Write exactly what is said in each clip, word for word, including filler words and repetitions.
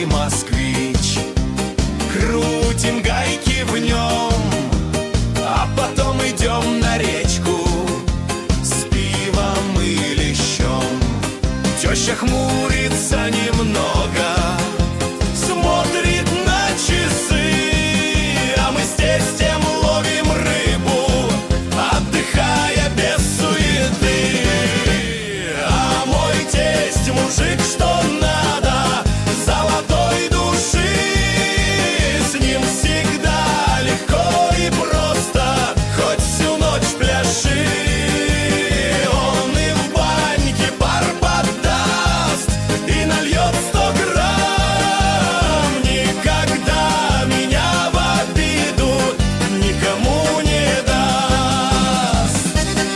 старый москвич. Крутим гайки в нем, а потом идем на речку с пивом и лещом. Теща хмурится немного, смотрит на часы, а мы с тестем ловим рыбу, отдыхая без суеты. А мой тесть мужик, что надо, золотой души, с ним всегда легко и просто, хоть всю ночь пляши. Он и в баньке пар подаст и нальет сто грамм. Никогда меня в обиду никому не даст.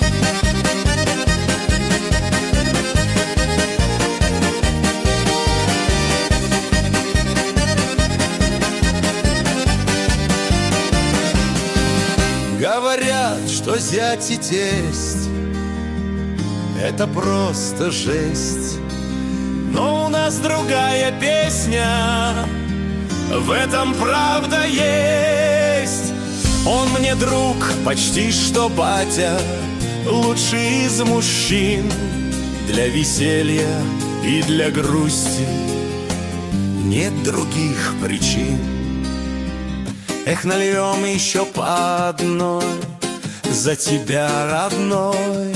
Говорят, что зять и тесть — это просто жесть. Но у нас другая песня, в этом правда есть. Он мне друг, почти что батя, лучший из мужчин. Для веселья и для грусти нет других причин. Эх, нальем еще по одной за тебя, родной.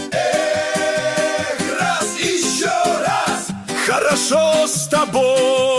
Эх, раз, еще раз, хорошо с тобой.